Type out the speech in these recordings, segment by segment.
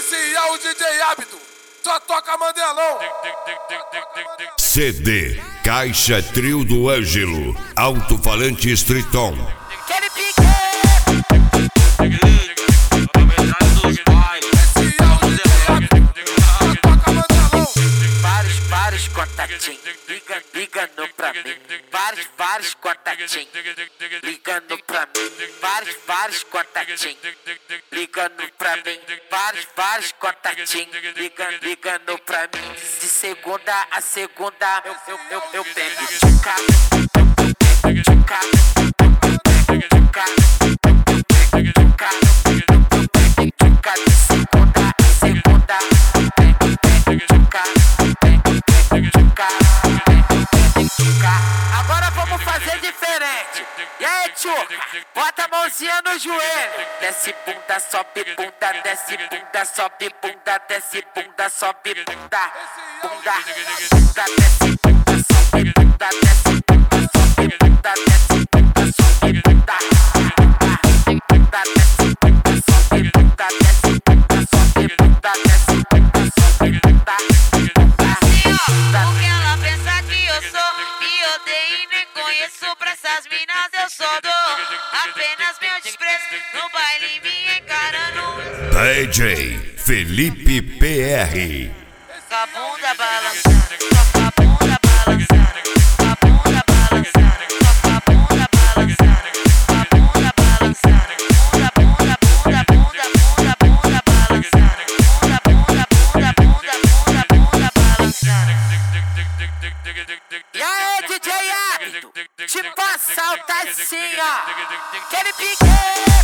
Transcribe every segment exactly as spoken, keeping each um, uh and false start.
Esse é o D J Hábito, só toca Mandelão. C D Caixa Trio do Ângelo, alto-falante Streeton. Aquele pique. Vários, vários contatinhos ligando pra mim. Vários, vários contatinhos ligando pra mim. Vários, vários contatinhos ligando pra mim. Vários, vários contatinhos ligando, ligando pra mim. De segunda a segunda eu, eu, eu, eu pego tchuca, tchuca, tchuca, tchuca, tchuca. De segunda a segunda tchuca, tchuca, tchuca. Agora vamos fazer diferente. E aí, tchuca, bota a mãozinha no joelho. Desce bunda, sobe bunda, desce bunda, sobe bunda, desce bunda, sobe bunda. Bunda, bunda, desce bunda, sobe bunda, desce bunda, sobe bunda, desce bunda, sobe bunda. Bunda, desce bunda, sobe bunda, desce bunda, sobe bunda, desce bunda, sobe bunda. Assim, ó, o que ela pensa que eu sou, me odeio e nem conheço. Pra essas minas eu só dou apenas meu desprezo. No baile me encarando D J Felipe P R. com a bunda balançando, com a bunda balançando, com a bunda balançando, com a bunda balançando, com a bunda balançando, bunda, bunda, bunda, bunda, bunda, bunda balançando, bunda, bunda, bunda, bunda, bunda, bunda balançando. E aí, D J Hábito, tipo assalta assim, ó. Aquele pique.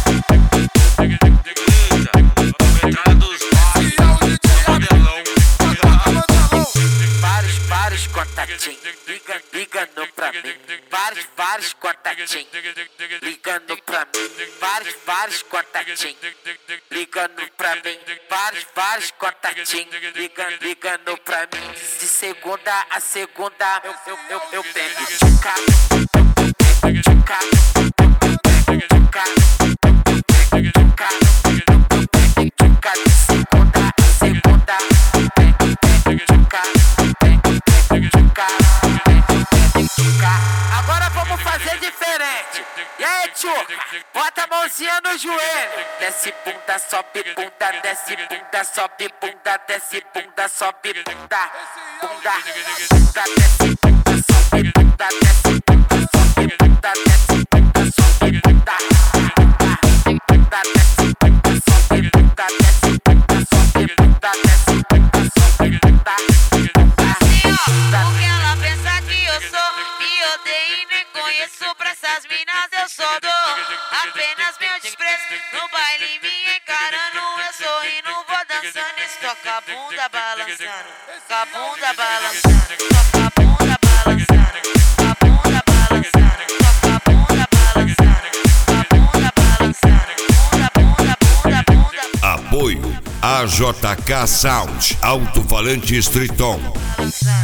Vários, vários contatinhos ligando pra mim. Vários, vários contatinhos ligando pra mim. Vários, vários contatinhos ligando pra mim. Vários, vários contatinhos ligando, ligando pra mim. De segunda a segunda eu, eu, eu, eu pego tchuca, tchuca, tchuca, tchuca, tchuca. De segunda a segunda tchuca, tchuca, tchuca. Agora vamos fazer diferente. E aí, tchuca, bota a mãozinha no joelho. Desce bunda, sobe bunda, desce bunda, sobe bunda, desce bunda, sobe bunda. Bunda, bunda, desce bunda, sobe bunda, desce bunda, sobe bunda, desce bunda, sobe bunda. Bunda, desce bunda, sobe bunda, desce bunda, sobe bunda, desce bunda, sobe bunda. Assim, ó, o que ela pensa que eu sou, me odeio e nem conheço. Pra essas minas eu só dou apenas meu desprezo. No baile me encarando, eu sorrindo, vou dançando. Estou com a bunda balançando, com a bunda balançando, com a bunda balançando, com a bunda balançando, com a bunda balançando, com a bunda balançando, bunda, bunda, bunda, bunda. Apoio A J K Sound, alto-falante Streeton. Balançando.